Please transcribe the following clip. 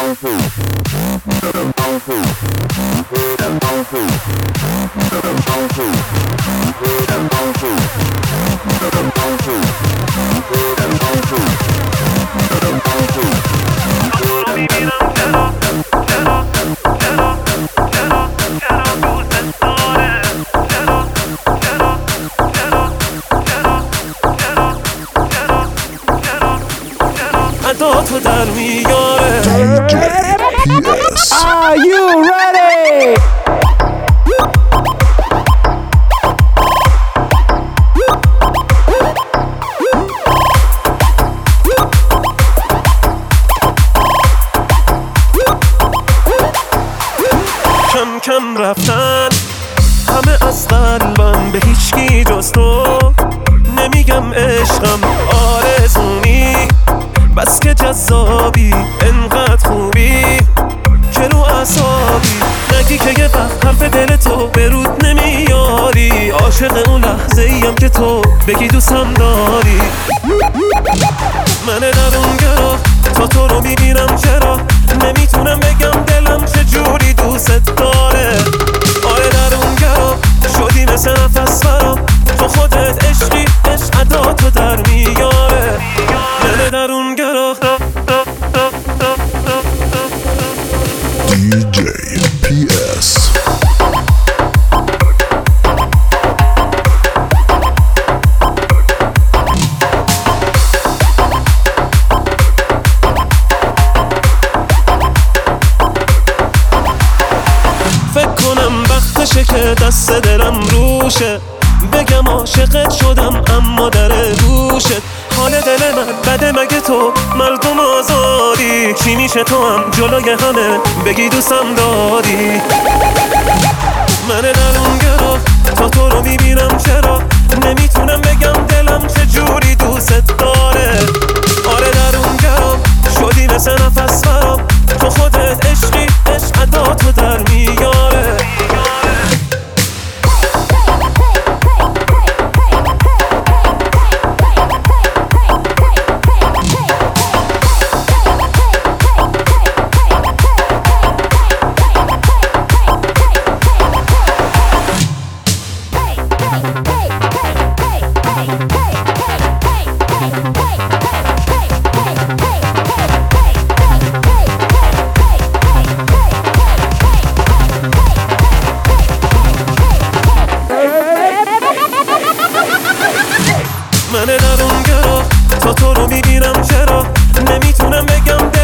تو در میاره. Are you ready? کم کم رفتن همه از قلبم، به هیچکی جز تو نمیگم عشقم آرزونی، بس که جذابی انقدر خوبی که رو اعصابی، نگی که یه وقت حرف دل تو به رود نمیاری، عاشق اون لحظه ایم که تو بگی دوستم داری. من در اون گرا تا تو رو میبینم، چرا نمیتونم بگم دلم چجوری دوست داره. آره در اون گرا شدی مثل نفس برام، تو خودت عشقی، عشق ادا تو در میاره. من در اون گرا DJ PS. فکر کنم وقتشه که دست دلم روشه، بگم عاشقت شدم اما در گوشت. حال دل من بده مگه تو مردم آزادی، چی میشه تو هم جلوی همه بگی دوستم داری. من در اون گرا تا تو رو میبینم، چرا نمیتونم بگم دلم چجوری دوست داره. آره در اون گرا شدی مثل نفس برام، تو خودت عشقی، عشق ادا تو در میاره. من در اون گرا تا تو رو میبینم، چرا نمیتونم بگم